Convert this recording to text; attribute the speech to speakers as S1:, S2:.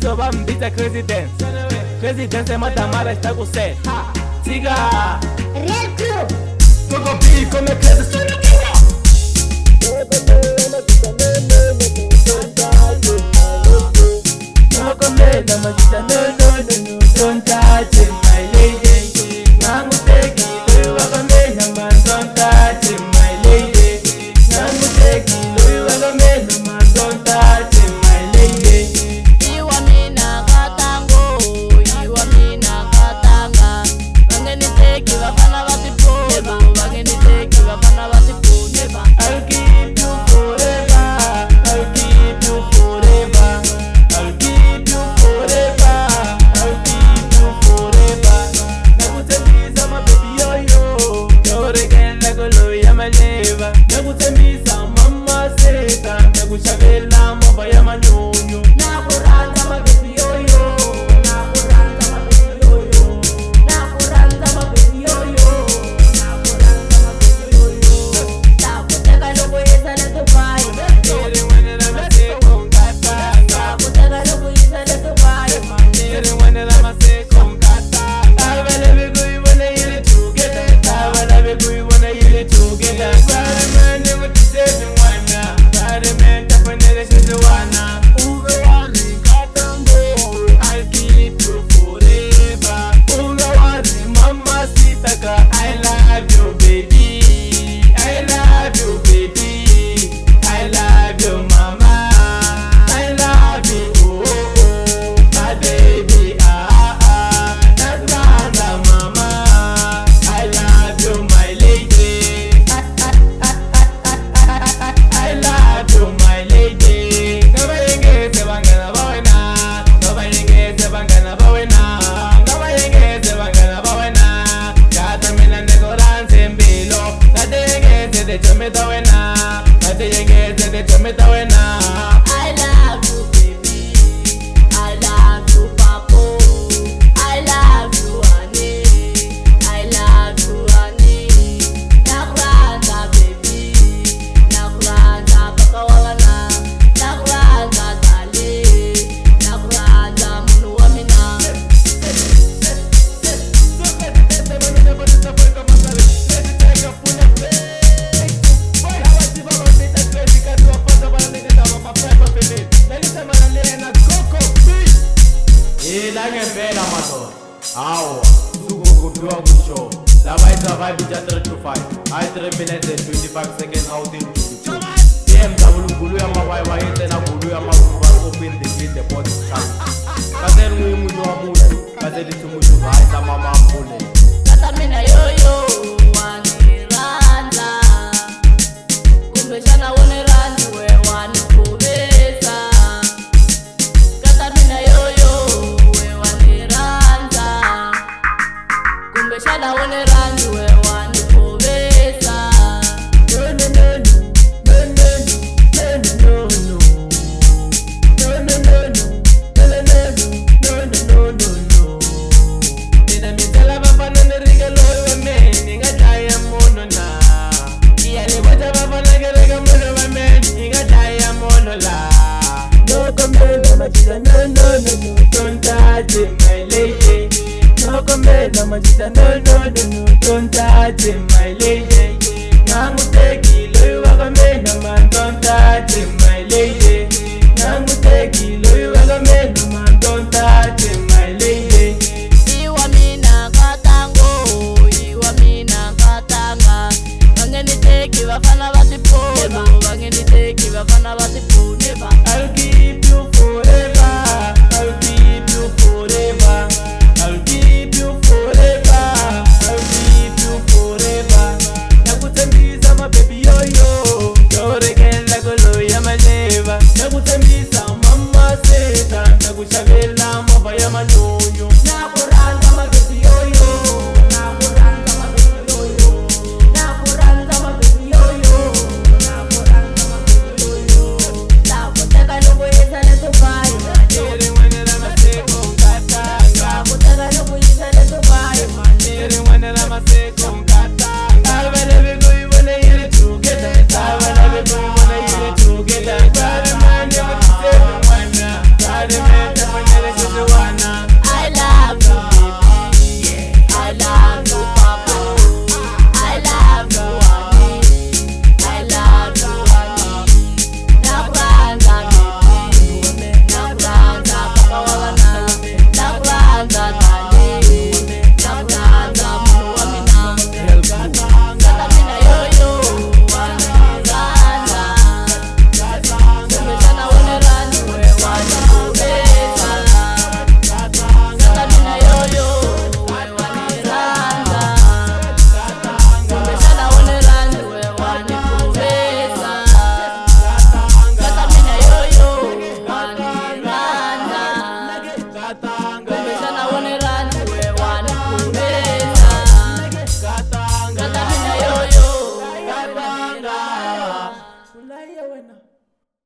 S1: Mbizo ba mbita crazy dance. Crazy dance matamara está com set. Siga
S2: Real Club.
S1: Coco B come crazy solo. No come la majita no don't touch it my lady. Nangu teki lo wakame na man don't touch it my lady. Nangu teki lo wakame na man don't touch it my lady.
S3: Iwa mina katango, iwa mina katanga. Wangeni teki wafana watipona, wangeni teki wafana watipona.
S1: I'll keep you forever, I'll keep you forever, I'll keep you forever, I'll keep you forever. Nakutembisa my baby yo, yorekela kolo ya maleva. Nakutembisa mama seta, nakushavela mova ya manyonyo. Nakuranda my baby yo, nakuranda my baby yo, nakuranda my baby yo, nakuranda my baby yo.
S3: Takuteka lokuyisa letupai,
S1: Quiere buena la mase con gata.
S3: takuteka lokuyisa letupai.
S1: Quiere buena la mase con gata. Tabala be go you wanna eat it together. Tabala be go you wanna eat it together. Bad man never to say the one. Bad man tapanele to the one. Uga wani katambo. I'll keep you forever. Uga wani mama sitaka. I love you baby. I love you baby. I love you mama. I love you oh, oh, my baby that's mama. I love you my lady. I love you my lady. Ngabayenge sebangana bawena. Ngabayenge sebangana bawena. Ngabayenge sebangana bawena. Kata mina ndekoranze mbilo. Kadenge sede chometa wena. Kadenge sede chometa wena.
S3: I love you, baby. I love you, papo. I love you, honey. I love you, honey. Nakuranda, baby. Nakuranda, pakawana. Nakuranda, dale. Nakuranda, munu wa mina.
S1: Ngempela madoda hawa sukukubiwa kusho laba itravive ija 3 to 5 hayi 3 minutes and 25 seconds out in BMW ya mawaiwa yetena gulu ya mavuva open the gate the body track kazeni muyimuntu wa muntu kazeli tumutu hayi ta mama mpule
S3: Kata mina yoyo, waniranda. Kumbeshana wanirandi we wanikubesa. Kata mina yoyo, we waniranda. Kumbeshana wanirandi we wanikubesa.
S1: Don't touch it, my lady. No come la majita, no, don't touch it, my lady. Nangu teki lo wakame na man, don't touch it, my lady. Nangu teki lo wakame na man, don't touch it, my lady.
S3: Iwa mina katango, iwa mina katanga. Wangeni teki wafana watipona, wangeni teki wafana watipona.
S1: I'll keep you forever, I'll keep you forever, I'll keep you forever, I'll keep you forever. Nakutembisa my baby Ulaya wena.